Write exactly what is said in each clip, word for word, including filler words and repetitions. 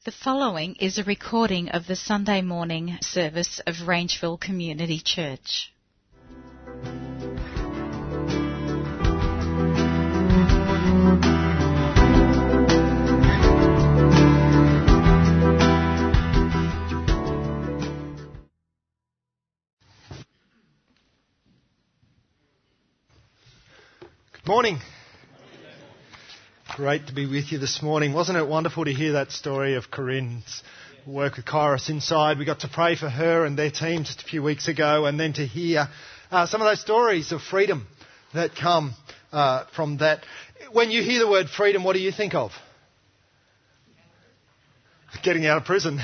The following is a recording of the Sunday morning service of Rangeville Community Church. Good morning. Great to be with you this morning. Wasn't it wonderful to hear that story of Corinne's work with Kairos Inside? We got to pray for her and their team just a few weeks ago, and then to hear uh, some of those stories of freedom that come uh, from that. When you hear the word freedom, what do you think of? Getting out of prison.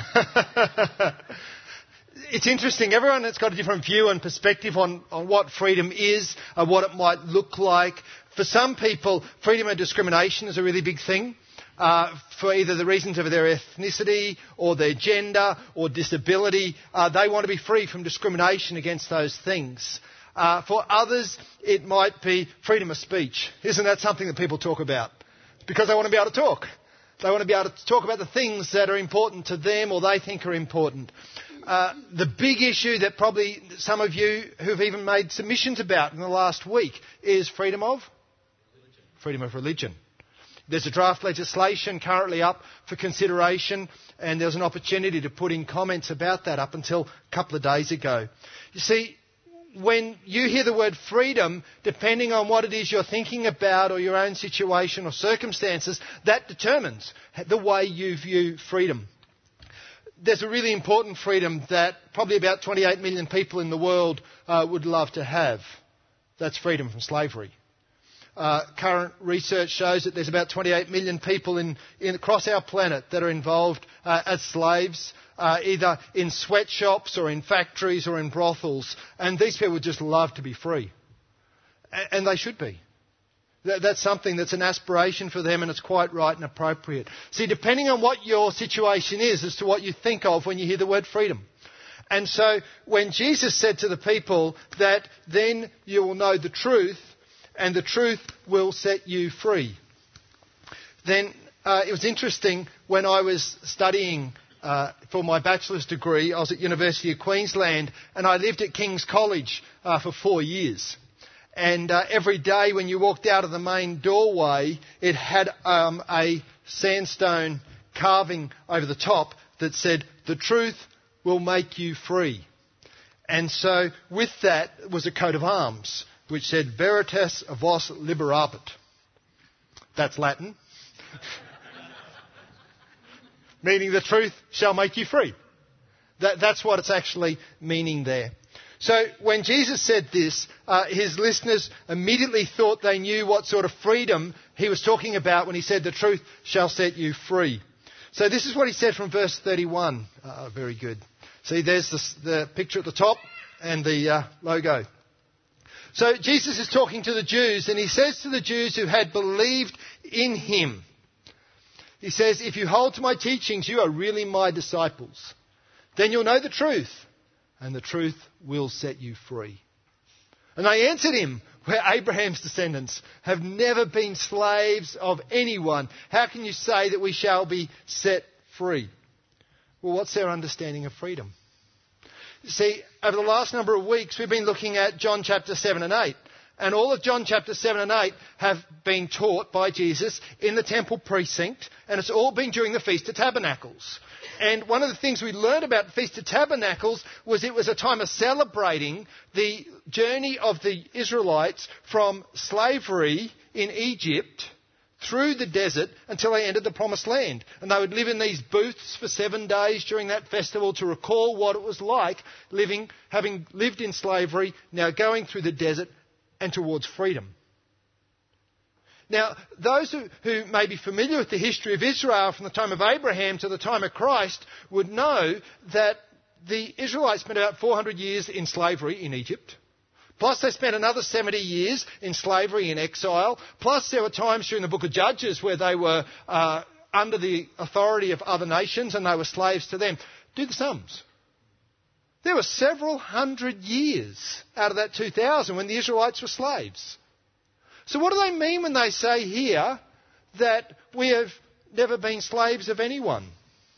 It's interesting. Everyone has got a different view and perspective on, on what freedom is, uh, what it might look like. For some people, freedom of discrimination is a really big thing, uh, for either the reasons of their ethnicity or their gender or disability. Uh, they want to be free from discrimination against those things. Uh, for others, it might be freedom of speech. Isn't that something that people talk about? Because they want to be able to talk. They want to be able to talk about the things that are important to them or they think are important. Uh, the big issue that probably some of you who've even made submissions about in the last week is freedom of? Religion. Freedom of religion. There's a draft legislation currently up for consideration, and there's an opportunity to put in comments about that up until a couple of days ago. You see, when you hear the word freedom, depending on what it is you're thinking about or your own situation or circumstances, that determines the way you view freedom. There's a really important freedom that probably about twenty-eight million people in the world uh, would love to have. That's freedom from slavery. Uh, current research shows that there's about twenty-eight million people in, in across our planet that are involved uh, as slaves, uh, either in sweatshops or in factories or in brothels. And these people would just love to be free. A- and they should be. That's something that's an aspiration for them, and it's quite right and appropriate. See, depending on what your situation is as to what you think of when you hear the word freedom. And so when Jesus said to the people that then you will know the truth and the truth will set you free, then uh, it was interesting when I was studying uh, for my bachelor's degree. I was at University of Queensland and I lived at King's College uh, for four years. And uh, every day when you walked out of the main doorway, it had um, a sandstone carving over the top that said, "The truth will make you free." And so with that was a coat of arms, which said, "Veritas vos liberabit." That's Latin. Meaning the truth shall make you free. That, that's what it's actually meaning there. So when Jesus said this, uh, his listeners immediately thought they knew what sort of freedom he was talking about when he said, "The truth shall set you free." So this is what he said from verse thirty-one. Uh, very good. See, there's the, the picture at the top and the uh, logo. So Jesus is talking to the Jews, and he says to the Jews who had believed in him, he says, "If you hold to my teachings, you are really my disciples. Then you'll know the truth, and the truth will set you free." And they answered him, "We're Abraham's descendants, have never been slaves of anyone. How can you say that we shall be set free?" Well, what's their understanding of freedom? You see, over the last number of weeks, we've been looking at John chapter seven and eight. And all of John chapter seven and eight have been taught by Jesus in the temple precinct, and it's all been during the Feast of Tabernacles. And one of the things we learned about the Feast of Tabernacles was it was a time of celebrating the journey of the Israelites from slavery in Egypt through the desert until they entered the Promised Land. And they would live in these booths for seven days during that festival to recall what it was like living, having lived in slavery, now going through the desert and towards freedom. Now, those who, who may be familiar with the history of Israel from the time of Abraham to the time of Christ would know that the Israelites spent about four hundred years in slavery in Egypt. Plus they spent another seventy years in slavery in exile. Plus there were times during the book of Judges where they were uh, under the authority of other nations and they were slaves to them. Do the sums. There were several hundred years out of that two thousand when the Israelites were slaves. So what do they mean when they say here that we have never been slaves of anyone?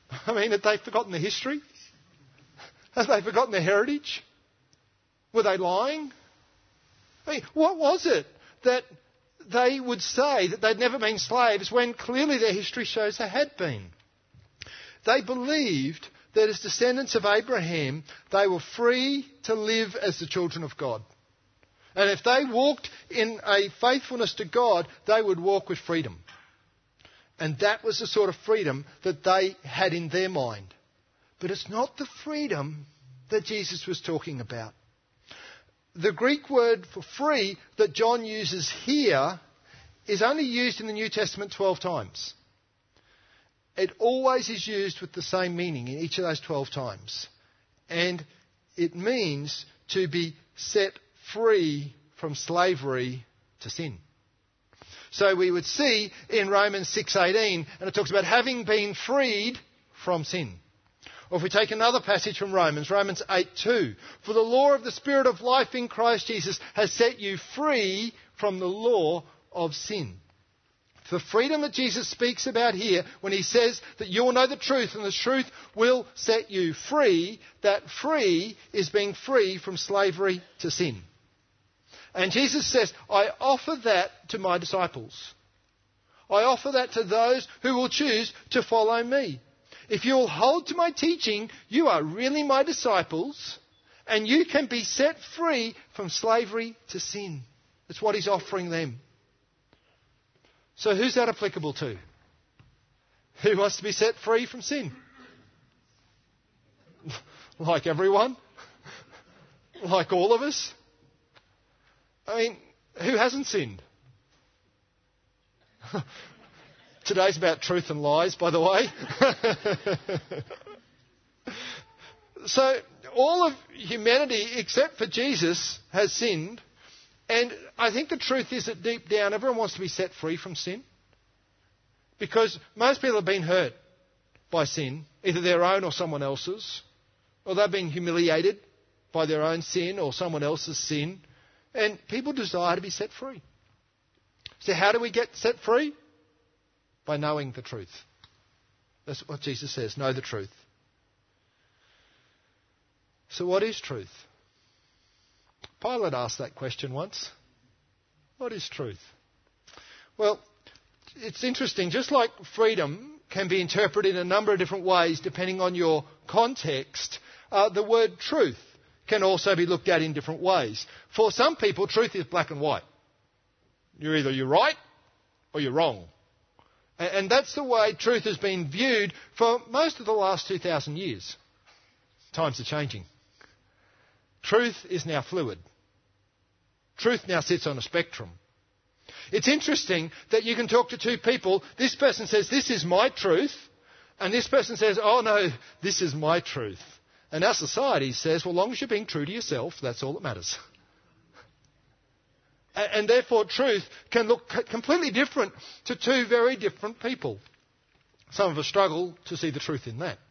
I mean, had they forgotten the history? Have they forgotten their heritage? Were they lying? I mean, what was it that they would say that they'd never been slaves when clearly their history shows they had been? They believed that as descendants of Abraham, they were free to live as the children of God. And if they walked in a faithfulness to God, they would walk with freedom. And that was the sort of freedom that they had in their mind. But it's not the freedom that Jesus was talking about. The Greek word for free that John uses here is only used in the New Testament twelve times. It always is used with the same meaning in each of those twelve times. And it means to be set free from slavery to sin. So we would see in Romans six eighteen, and it talks about having been freed from sin. Or if we take another passage from Romans, Romans eight two, for the law of the Spirit of life in Christ Jesus has set you free from the law of sin. The freedom that Jesus speaks about here, when he says that you will know the truth and the truth will set you free, that free is being free from slavery to sin. And Jesus says, I offer that to my disciples. I offer that to those who will choose to follow me. If you will hold to my teaching, you are really my disciples, and you can be set free from slavery to sin. That's what he's offering them. So who's that applicable to? Who wants to be set free from sin? Like everyone? Like all of us? I mean, who hasn't sinned? Today's about truth and lies, by the way. So all of humanity, except for Jesus, has sinned. And I think the truth is that deep down, everyone wants to be set free from sin. Because most people have been hurt by sin, either their own or someone else's. Or they've been humiliated by their own sin or someone else's sin. And people desire to be set free. So how do we get set free? By knowing the truth. That's what Jesus says, know the truth. So what is truth? Pilate asked that question once. What is truth? Well, it's interesting. Just like freedom can be interpreted in a number of different ways depending on your context, uh, the word truth can also be looked at in different ways. For some people, truth is black and white. You're either you're right or you're wrong. And that's the way truth has been viewed for most of the last two thousand years. Times are changing. Truth is now fluid. Truth now sits on a spectrum. It's interesting that you can talk to two people. This person says, this is my truth. And this person says, oh no, this is my truth. And our society says, well, as long as you're being true to yourself, that's all that matters. And therefore truth can look completely different to two very different people. Some of us struggle to see the truth in that.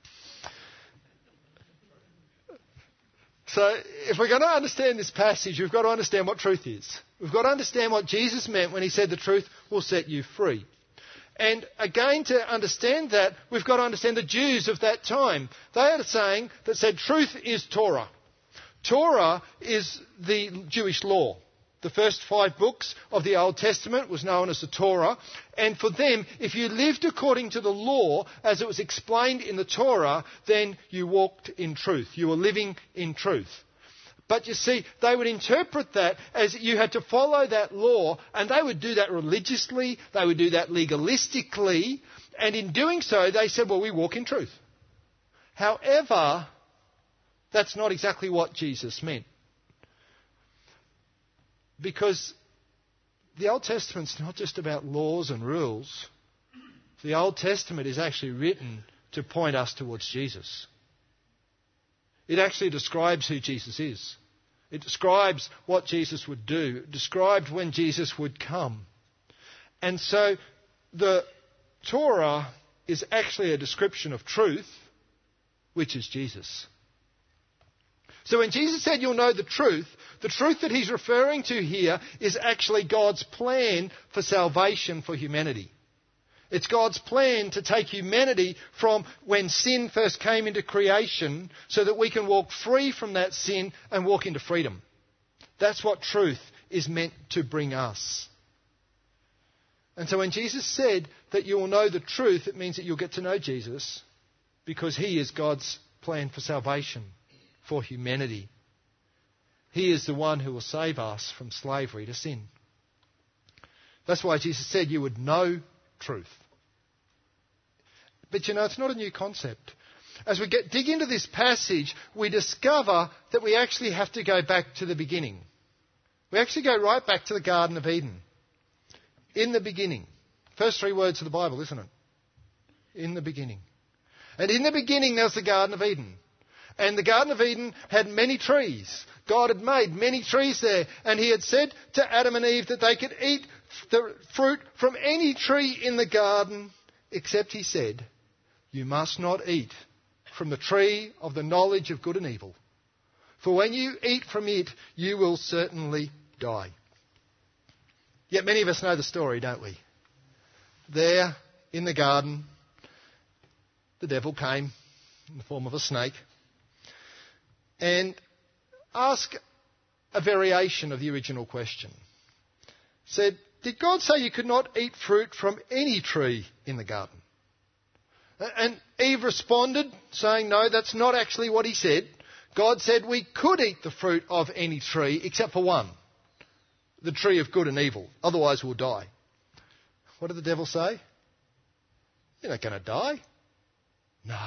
So if we're going to understand this passage, we've got to understand what truth is. We've got to understand what Jesus meant when he said the truth will set you free. And again, to understand that, we've got to understand the Jews of that time. They had a saying that said truth is Torah. Torah is the Jewish law. The first five books of the Old Testament was known as the Torah. And for them, if you lived according to the law as it was explained in the Torah, then you walked in truth. You were living in truth. But you see, they would interpret that as you had to follow that law, and they would do that religiously, they would do that legalistically, and in doing so, they said, well, we walk in truth. However, that's not exactly what Jesus meant. Because the Old Testament's not just about laws and rules. The Old Testament is actually written to point us towards Jesus. It actually describes who Jesus is. It describes what Jesus would do. It described when Jesus would come. And so the Torah is actually a description of truth, which is Jesus. So when Jesus said you'll know the truth, the truth that he's referring to here is actually God's plan for salvation for humanity. It's God's plan to take humanity from when sin first came into creation so that we can walk free from that sin and walk into freedom. That's what truth is meant to bring us. And so when Jesus said that you will know the truth, it means that you'll get to know Jesus because he is God's plan for salvation, for humanity. He is the one who will save us from slavery to sin. That's why Jesus said you would know truth. But you know, it's not a new concept. As we get dig into this passage, we discover that we actually have to go back to the beginning. We actually go right back to the Garden of Eden. In the beginning. First three words of the Bible, isn't it? In the beginning. And in the beginning there was the Garden of Eden. And the Garden of Eden had many trees. God had made many trees there. And he had said to Adam and Eve that they could eat the fruit from any tree in the garden, except he said, you must not eat from the tree of the knowledge of good and evil. For when you eat from it, you will certainly die. Yet many of us know the story, don't we? There in the garden, the devil came in the form of a snake and asked a variation of the original question. Said, did God say you could not eat fruit from any tree in the garden? And Eve responded, saying, no, that's not actually what he said. God said we could eat the fruit of any tree except for one, the tree of good and evil. Otherwise we'll die. What did the devil say? You're not going to die. No.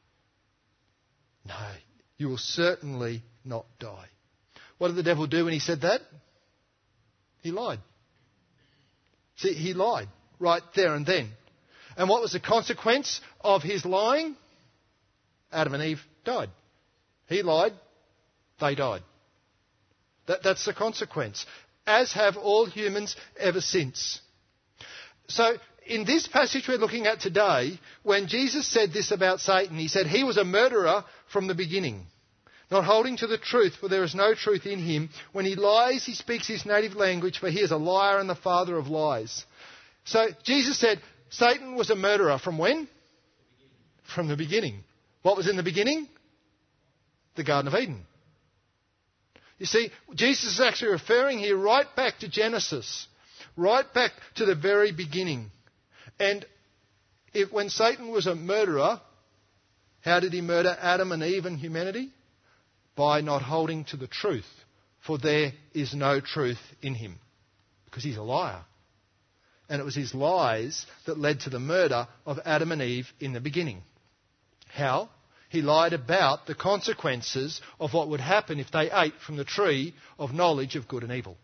No. You will certainly not die. What did the devil do when he said that? He lied. See, he lied right there and then. And what was the consequence of his lying? Adam and Eve died. He lied, they died. That, that's the consequence, as have all humans ever since. So in this passage we're looking at today, when Jesus said this about Satan, he said he was a murderer from the beginning, not holding to the truth, for there is no truth in him. When he lies, he speaks his native language, for he is a liar and the father of lies. So Jesus said Satan was a murderer from when? From the beginning. What was in the beginning? The Garden of Eden. You see, Jesus is actually referring here right back to Genesis, right back to the very beginning. And if when Satan was a murderer, how did he murder Adam and Eve and humanity? By not holding to the truth, for there is no truth in him, because he's a liar. And it was his lies that led to the murder of Adam and Eve in the beginning. How? He lied about the consequences of what would happen if they ate from the tree of knowledge of good and evil.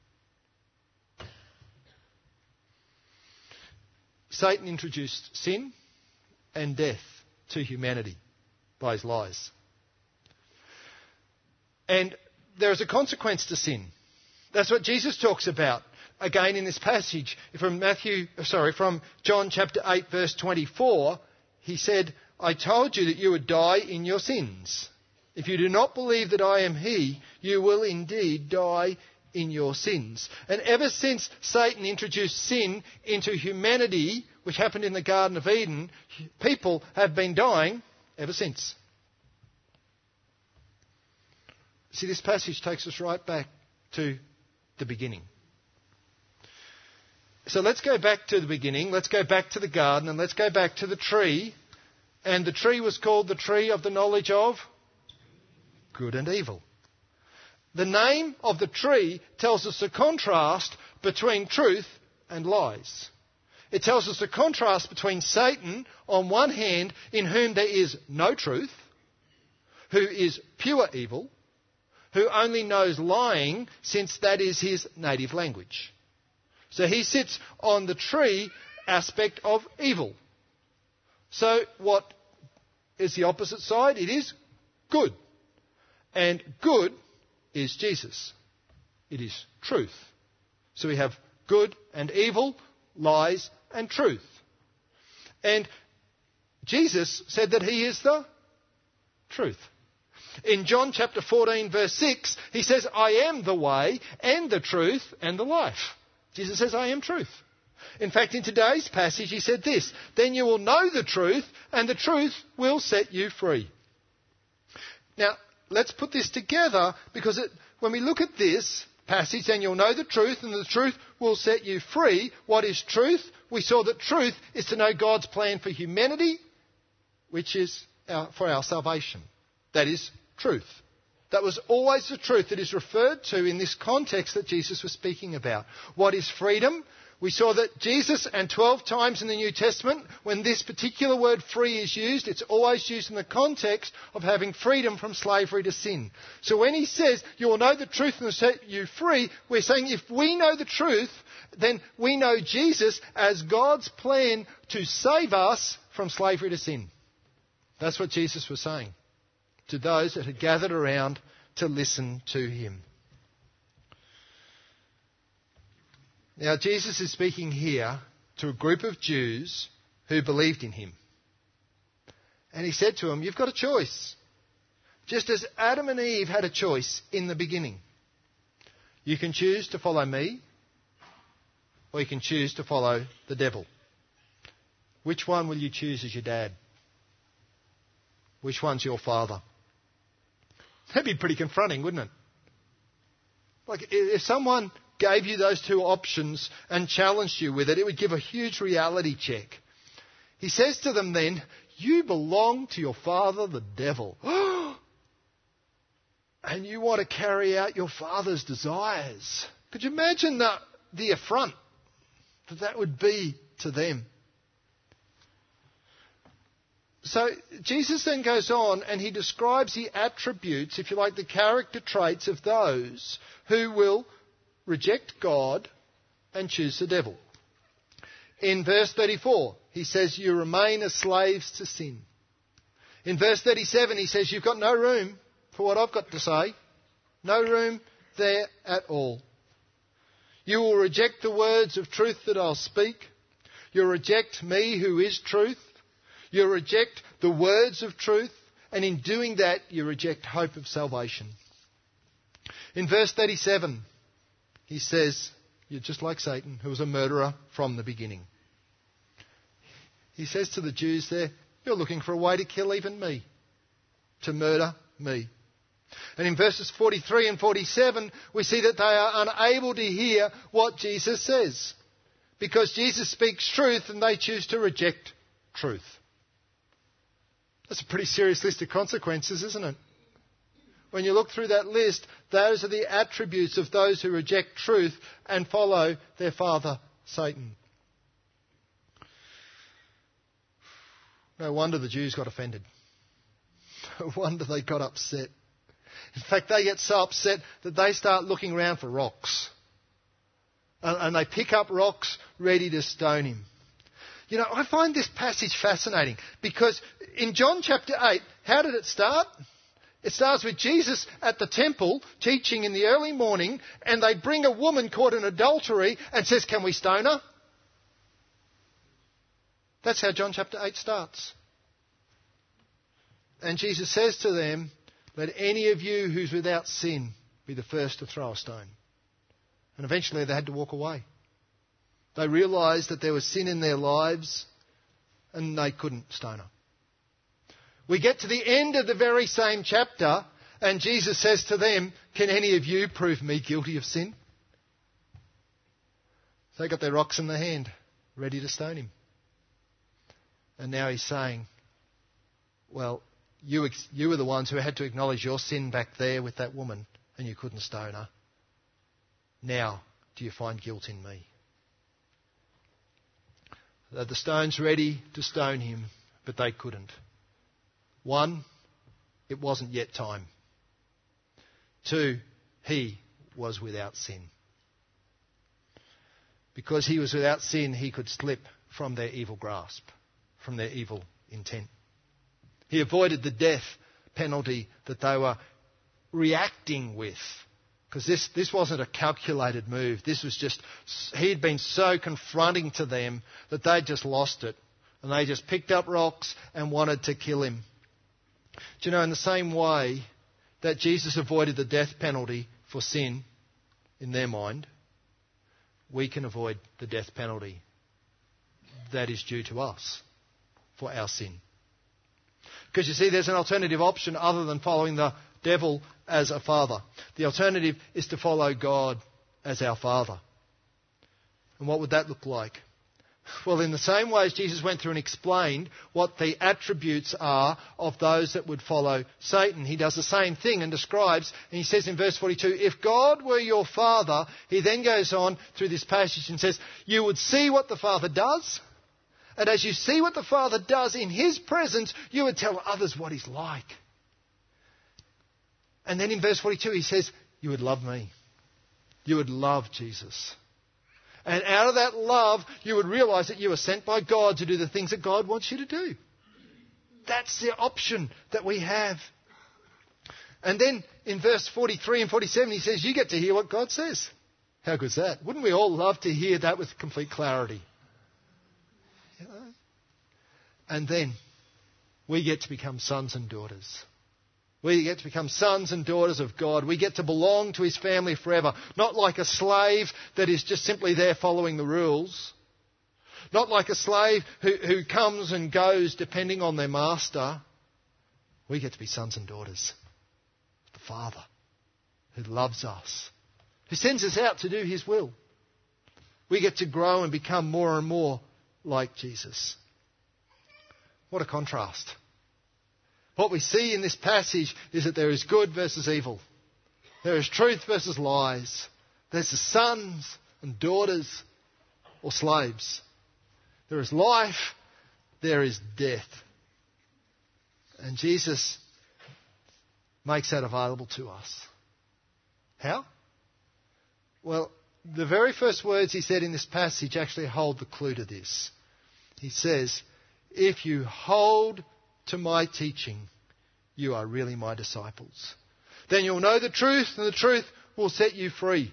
Satan introduced sin and death to humanity by his lies. And there is a consequence to sin. That's what Jesus talks about again in this passage from Matthew, sorry, from John chapter eight verse twenty-four. He said, I told you that you would die in your sins. If you do not believe that I am he, you will indeed die in your sins. And ever since Satan introduced sin into humanity, which happened in the Garden of Eden, people have been dying ever since. See, this passage takes us right back to the beginning. So let's go back to the beginning. Let's go back to the garden and let's go back to the tree. And the tree was called the tree of the knowledge of good and evil. The name of the tree tells us the contrast between truth and lies. It tells us the contrast between Satan on one hand, in whom there is no truth, who is pure evil, who only knows lying since that is his native language. So he sits on the tree aspect of evil. So what is the opposite side? It is good. And good is Jesus. It is truth. So we have good and evil, lies and truth. And Jesus said that he is the truth. In John chapter fourteen verse six, he says, I am the way and the truth and the life. Jesus says, I am truth. In fact, in today's passage, he said this, then you will know the truth, and the truth will set you free. Now, let's put this together, because it, when we look at this passage, then you'll know the truth, and the truth will set you free. What is truth? We saw that truth is to know God's plan for humanity, which is our, for our salvation. That is truth. That was always the truth that is referred to in this context that Jesus was speaking about. What is freedom? We saw that Jesus, and twelve times in the New Testament, when this particular word free is used, it's always used in the context of having freedom from slavery to sin. So when he says, you will know the truth and will set you free, we're saying if we know the truth, then we know Jesus as God's plan to save us from slavery to sin. That's what Jesus was saying to those that had gathered around to listen to him. Now, Jesus is speaking here to a group of Jews who believed in him. And he said to them, you've got a choice. Just as Adam and Eve had a choice in the beginning. You can choose to follow me, or you can choose to follow the devil. Which one will you choose as your dad? Which one's your father? That'd be pretty confronting, wouldn't it? Like, if someone gave you those two options and challenged you with it, it would give a huge reality check. He says to them then, you belong to your father, the devil. And you want to carry out your father's desires. Could you imagine the, the affront that that would be to them? So Jesus then goes on and he describes the attributes, if you like, the character traits of those who will reject God and choose the devil. In verse thirty-four, he says, you remain as slaves to sin. In verse thirty-seven, he says, you've got no room for what I've got to say. No room there at all. You will reject the words of truth that I'll speak. You'll reject me who is truth. You'll reject the words of truth. And in doing that, you reject hope of salvation. In verse thirty-seven, he says, you're just like Satan, who was a murderer from the beginning. He says to the Jews there, you're looking for a way to kill even me, to murder me. And in verses forty-three and forty-seven, we see that they are unable to hear what Jesus says, because Jesus speaks truth and they choose to reject truth. That's a pretty serious list of consequences, isn't it? When you look through that list, those are the attributes of those who reject truth and follow their father, Satan. No wonder the Jews got offended. No wonder they got upset. In fact, they get so upset that they start looking around for rocks. And, and they pick up rocks ready to stone him. You know, I find this passage fascinating because in John chapter eight, how did it start? It starts with Jesus at the temple teaching in the early morning, and they bring a woman caught in adultery and says, can we stone her? That's how John chapter eight starts. And Jesus says to them, let any of you who's without sin be the first to throw a stone. And eventually they had to walk away. They realised that there was sin in their lives and they couldn't stone her. We get to the end of the very same chapter and Jesus says to them, can any of you prove me guilty of sin? They got their rocks in their hand, ready to stone him. And now he's saying, well, you, you were the ones who had to acknowledge your sin back there with that woman and you couldn't stone her. Now, do you find guilt in me? The stone's ready to stone him, but they couldn't. One, it wasn't yet time. Two, he was without sin. Because he was without sin, he could slip from their evil grasp, from their evil intent. He avoided the death penalty that they were reacting with. Because this, this wasn't a calculated move. This was just, he'd been so confronting to them that they'd just lost it. And they just picked up rocks and wanted to kill him. Do you know, in the same way that Jesus avoided the death penalty for sin in their mind, we can avoid the death penalty that is due to us for our sin. Because you see, there's an alternative option other than following the devil as a father. The alternative is to follow God as our Father. And what would that look like? Well, in the same way as Jesus went through and explained what the attributes are of those that would follow Satan, he does the same thing and describes, and he says in verse forty-two, if God were your Father, he then goes on through this passage and says, you would see what the Father does, and as you see what the Father does in his presence, you would tell others what he's like. And then in verse forty-two he says, you would love me. You would love Jesus. And out of that love, you would realise that you are sent by God to do the things that God wants you to do. That's the option that we have. And then in verse forty-three and forty-seven, he says, you get to hear what God says. How good's that? Wouldn't we all love to hear that with complete clarity? You know? And then we get to become sons and daughters. We get to become sons and daughters of God. We get to belong to his family forever. Not like a slave that is just simply there following the rules. Not like a slave who, who comes and goes depending on their master. We get to be sons and daughters of the Father who loves us, who sends us out to do his will. We get to grow and become more and more like Jesus. What a contrast. What we see in this passage is that there is good versus evil. There is truth versus lies. There's the sons and daughters or slaves. There is life. There is death. And Jesus makes that available to us. How? Well, the very first words he said in this passage actually hold the clue to this. He says, if you hold to my teaching, you are really my disciples. Then you'll know the truth, and the truth will set you free.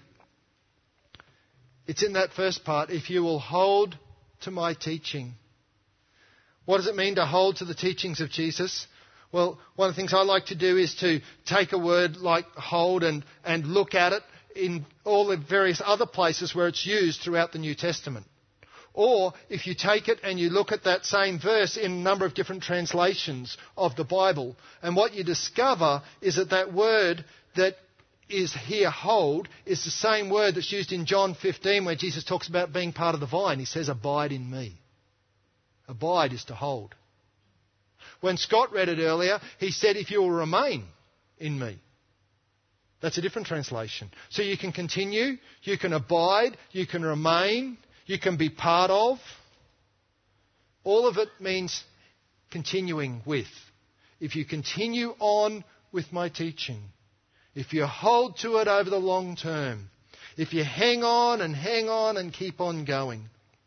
It's in that first part, if you will hold to my teaching. What does it mean to hold to the teachings of Jesus? Well, one of the things I like to do is to take a word like hold and, and look at it in all the various other places where it's used throughout the New Testament. Or if you take it and you look at that same verse in a number of different translations of the Bible, and what you discover is that that word that is here hold is the same word that's used in John fifteen where Jesus talks about being part of the vine. He says, abide in me. Abide is to hold. When Scott read it earlier, he said, if you will remain in me. That's a different translation. So you can continue, you can abide, you can remain, you can be part of. All of it means continuing with. If you continue on with my teaching, if you hold to it over the long term, if you hang on and hang on and keep on going.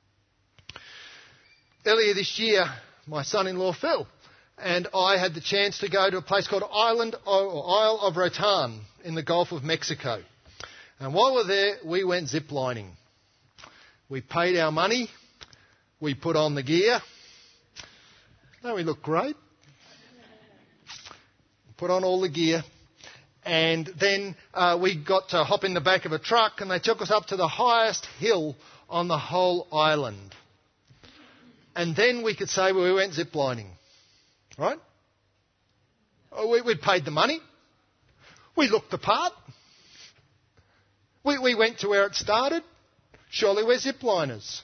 Earlier this year, my son-in-law Phil and I had the chance to go to a place called Island or Isle of Roatan in the Gulf of Mexico. And while we were there, we went ziplining. We paid our money. We put on the gear. Don't we look great? Put on all the gear. And then uh, we got to hop in the back of a truck and they took us up to the highest hill on the whole island. And then we could say, well, we went ziplining. Right? We, we'd paid the money. We looked the part. We, we went to where it started. Surely we're zipliners.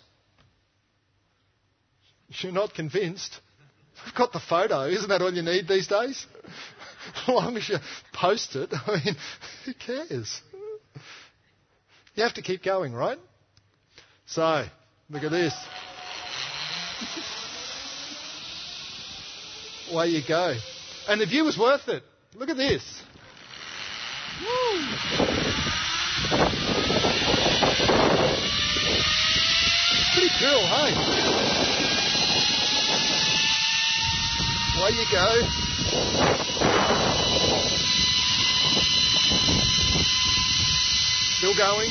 You're not convinced? We've got the photo. Isn't that all you need these days? As long as you post it, I mean, who cares? You have to keep going, right? So, look at this. Away you go. And the view was worth it. Look at this. Woo. Pretty cool, hey? Away you go. Still going.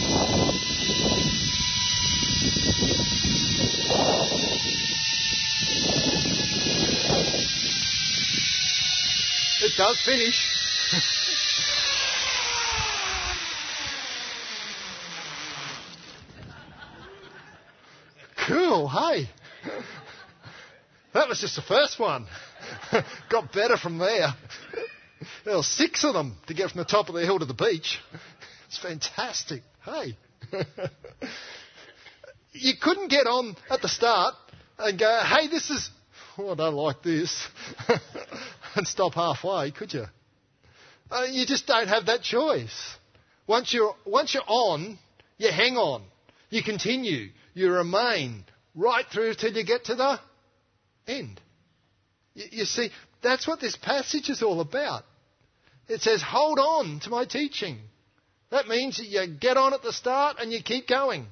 It does finish. Cool, hey? That was just the first one. Got better from there. There were six of them to get from the top of the hill to the beach. It's fantastic. Hey. You couldn't get on at the start and go, hey, this is, oh, I don't like this, and stop halfway, could you? Uh, you just don't have that choice. Once you're, once you're on, you hang on. You continue. You remain right through till you get to the end. You, you see, that's what this passage is all about. It says, hold on to my teaching. That means that you get on at the start and you keep going.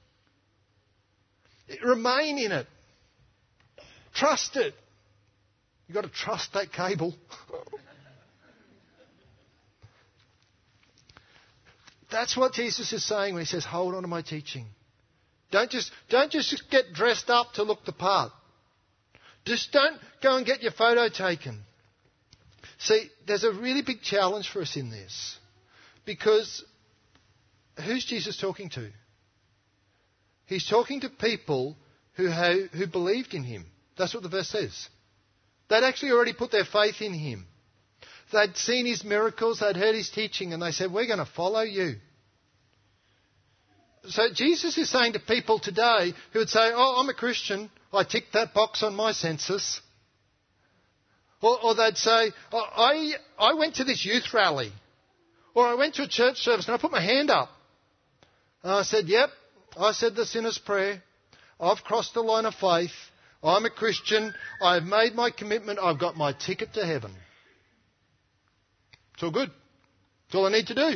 Remain in it. Trust it. You've got to trust that cable. That's what Jesus is saying when he says, hold on to my teaching. Don't just, don't just get dressed up to look the part. Just don't go and get your photo taken. See, there's a really big challenge for us in this. Because who's Jesus talking to? He's talking to people who, ha- who believed in him. That's what the verse says. They'd actually already put their faith in him. They'd seen his miracles, they'd heard his teaching, and they said, we're going to follow you. So Jesus is saying to people today who would say, oh, I'm a Christian, I ticked that box on my census. Or, or they'd say, oh, I, I went to this youth rally. Or I went to a church service and I put my hand up. And I said, yep, I said the sinner's prayer. I've crossed the line of faith. I'm a Christian. I've made my commitment. I've got my ticket to heaven. It's all good. It's all I need to do.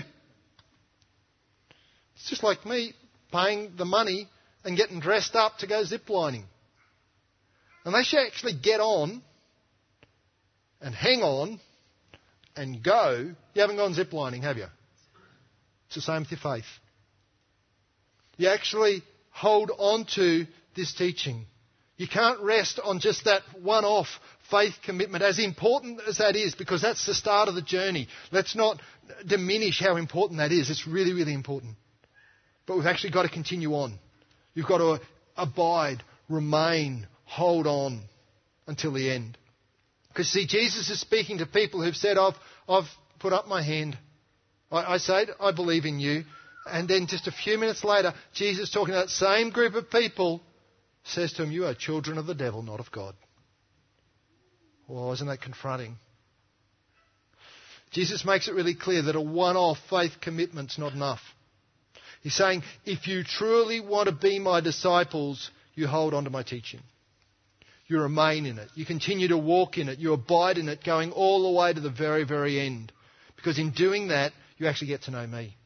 It's just like me paying the money and getting dressed up to go ziplining. Unless you actually get on and hang on and go, you haven't gone ziplining, have you? It's the same with your faith. You actually hold on to this teaching. You can't rest on just that one-off faith commitment, as important as that is, because that's the start of the journey. Let's not diminish how important that is. It's really, really important. But we've actually got to continue on. You've got to abide, remain, hold on until the end. Because, see, Jesus is speaking to people who've said, I've, I've put up my hand. I, I say, I believe in you. And then just a few minutes later, Jesus, talking to that same group of people, says to them, you are children of the devil, not of God. Well, isn't that confronting? Jesus makes it really clear that a one-off faith commitment's not enough. He's saying, if you truly want to be my disciples, you hold on to my teaching. You remain in it. You continue to walk in it. You abide in it, going all the way to the very, very end. Because in doing that, you actually get to know me.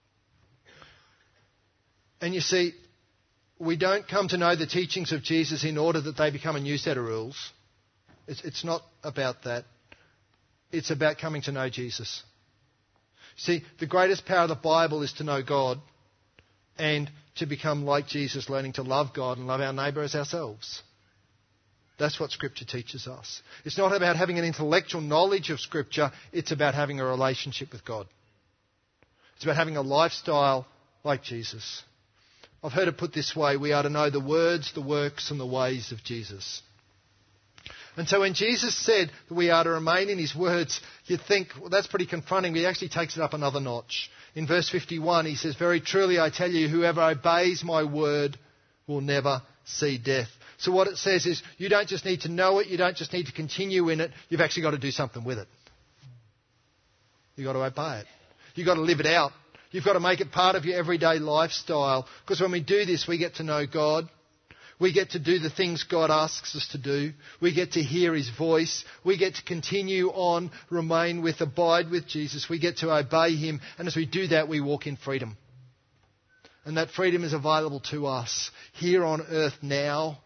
And you see, we don't come to know the teachings of Jesus in order that they become a new set of rules. It's, it's not about that. It's about coming to know Jesus. See, the greatest power of the Bible is to know God and to become like Jesus, learning to love God and love our neighbour as ourselves. That's what Scripture teaches us. It's not about having an intellectual knowledge of Scripture. It's about having a relationship with God. It's about having a lifestyle like Jesus. I've heard it put this way: we are to know the words, the works and the ways of Jesus. And so when Jesus said that we are to remain in his words, you'd think, well, that's pretty confronting, but he actually takes it up another notch. In verse fifty-one, he says, very truly I tell you, whoever obeys my word will never see death. So what it says is, you don't just need to know it, you don't just need to continue in it, you've actually got to do something with it. You've got to obey it. You've got to live it out. You've got to make it part of your everyday lifestyle. Because when we do this, we get to know God. We get to do the things God asks us to do. We get to hear his voice. We get to continue on, remain with, abide with Jesus. We get to obey him. And as we do that, we walk in freedom. And that freedom is available to us here on earth now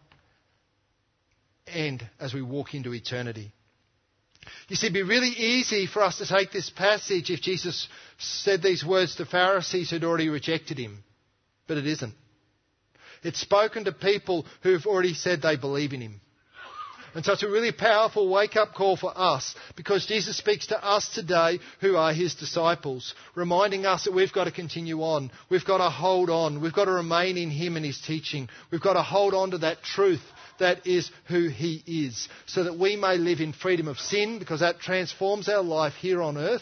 and as we walk into eternity. You see, it'd be really easy for us to take this passage if Jesus said these words to Pharisees who'd already rejected him. But it isn't. It's spoken to people who've already said they believe in him. And so it's a really powerful wake-up call for us, because Jesus speaks to us today who are his disciples, reminding us that we've got to continue on. We've got to hold on. We've got to remain in him and his teaching. We've got to hold on to that truth That is who he is. So that we may live in freedom of sin, because that transforms our life here on earth,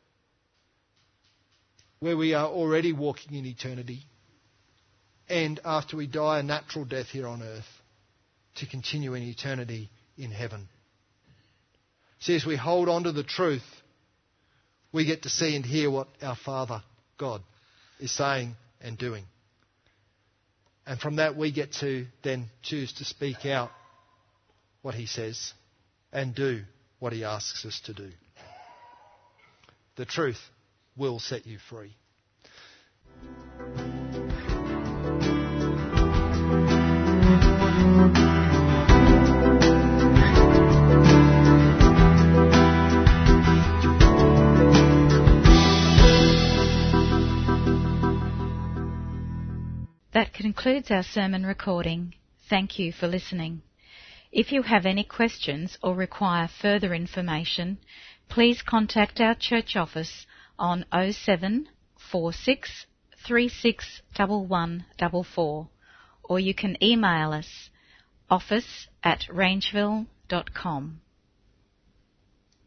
where we are already walking in eternity. And after we die a natural death here on earth, to continue in eternity in heaven. See, as we hold on to the truth, we get to see and hear what our Father, God, is saying and doing. And from that we get to then choose to speak out what he says and do what he asks us to do. The truth will set you free. That concludes our sermon recording. Thank you for listening. If you have any questions or require further information, please contact our church office on oh seven four six three six one one four four, or you can email us office at rangeville dot com.